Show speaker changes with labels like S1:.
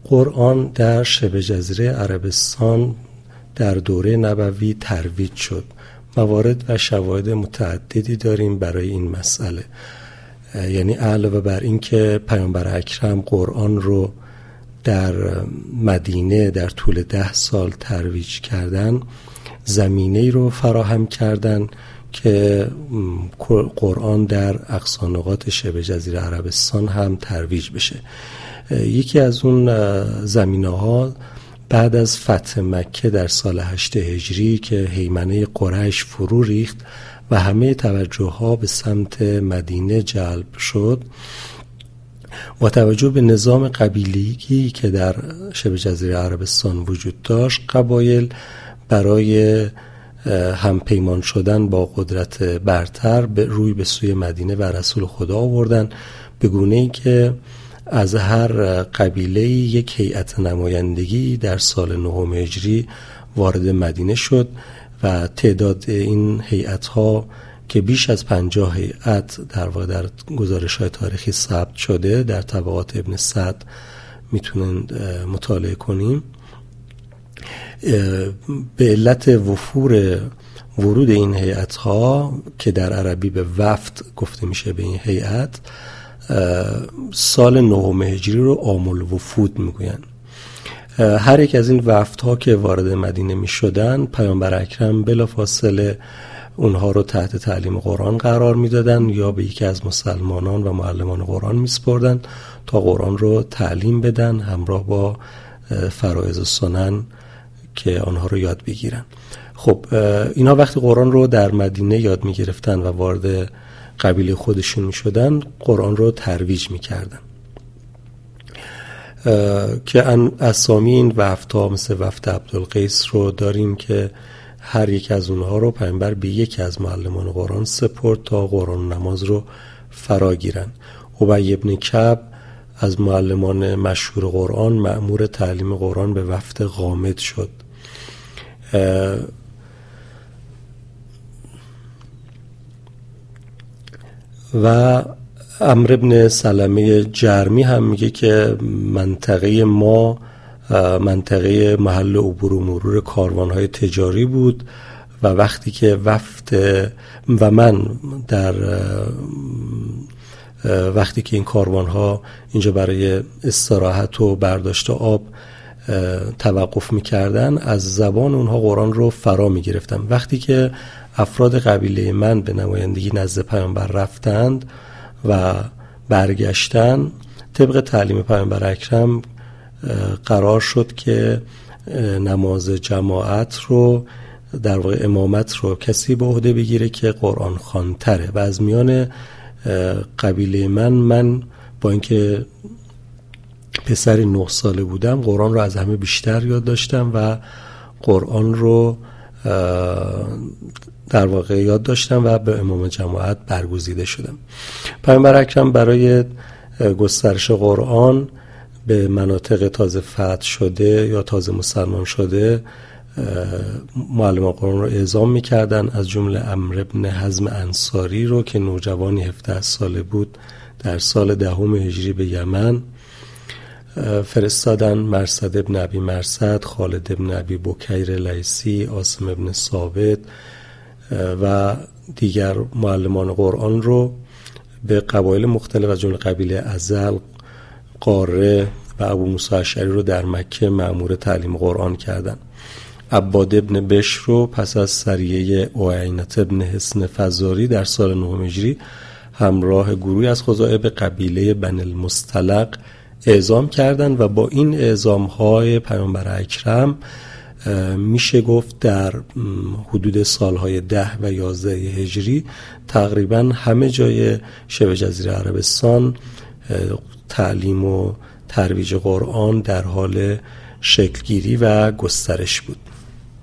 S1: قرآن در شبه جزیره عربستان در دوره نبوی ترویج شد. موارد و شواهد متعددی داریم برای این مسئله. یعنی علاوه بر این که پیامبر اکرم قرآن رو در مدینه در طول 10 سال ترویج کردن، زمینه‌ای رو فراهم کردن که قرآن در اقصانقاط شبه جزیره عربستان هم ترویج بشه. یکی از اون زمینه‌ها بعد از فتح مکه در سال 8 هجری که هیمنه قریش فرو ریخت و همه توجه‌ها به سمت مدینه جلب شد، با توجه به نظام قبیلگی که در شبه جزیره عربستان وجود داشت، قبایل برای همپیمان شدن با قدرت برتر روی به سوی مدینه و رسول خدا آوردن، به گونه‌ای که از هر قبیله یک هیئت نمایندگی در سال 9 هجری وارد مدینه شد و تعداد این هیئت‌ها که بیش از 50 هیئت در واقع در گزارش‌های تاریخی ثبت شده، در طبقات ابن سعد میتونن مطالعه کنیم، به علت وفور ورود این هیئت‌ها که در عربی به وفد گفته میشه به این هیئت، سال 9 هجری رو عام الوفود میگوین. هر یک از این وفدها که وارد مدینه میشدن، پیامبر اکرم بلافاصله اونها رو تحت تعلیم قرآن قرار میدادن یا به یکی از مسلمانان و معلمان قرآن میسپردن تا قرآن رو تعلیم بدن همراه با فرایض و سنن که آنها رو یاد بگیرن. خب اینا وقتی قرآن رو در مدینه یاد میگرفتن و وارد قبیله خودشون میشدن، قرآن رو ترویج میکردن که اسامی این وفدها مثل وفد عبدالقیس رو داریم که هر یک از اونها رو پیامبر به یکی از معلمان قرآن سپرد تا قرآن و نماز رو فرا گیرن. ابی بن کعب از معلمان مشهور قرآن مأمور تعلیم قرآن به وفد غامد شد. و عمرو بن سلمه جرمی هم میگه که منطقه ما منطقه محل عبور و مرور کاروان‌های تجاری بود و وقتی که وقتی که این کاروان‌ها اینجا برای استراحت و برداشت آب توقف می‌کردن، از زبان اونها قرآن رو فرا می‌گرفتم. وقتی که افراد قبیله من به نمایندگی نزد پیامبر رفتند و برگشتن، طبق تعلیم پیامبر اکرم قرار شد که نماز جماعت رو در واقع امامت رو کسی به عهده بگیره که قرآن خوان‌تره و از میان قبیله من با اینکه پسری 9 ساله بودم قرآن رو از همه بیشتر یاد داشتم و قرآن رو در واقع یاد داشتم و به امام جماعت برگزیده شدم. پیامبر اکرم برای گسترش قرآن به مناطق تازه فتح شده یا تازه مسلمان شده معلمان قرآن رو اعزام می‌کردن، از جمله عمرو بن حزم انصاری رو که نوجوانی 17 ساله بود در سال 10 هجری به یمن فرستادن. مرصد ابن ابی مرصد، خالد ابن ابی بکیر لیثی، عاصم ابن ثابت و دیگر معلمان قرآن رو به قبایل مختلف از جمله قبیله ازل، قاره و ابو موسی اشعری رو در مکه مأمور تعلیم قرآن کردند. عباد ابن بشر رو پس از سریه عینت ابن حصن فزاری در سال 9 هجری همراه گروهی از خزاعه به قبیله بنی المصطلق اعزام کردند و با این اعزام‌های پیامبر اکرم میشه گفت در حدود سالهای 10 و 11 هجری تقریبا همه جای شبه جزیره عربستان تعلیم و ترویج قرآن در حال شکلگیری و گسترش بود.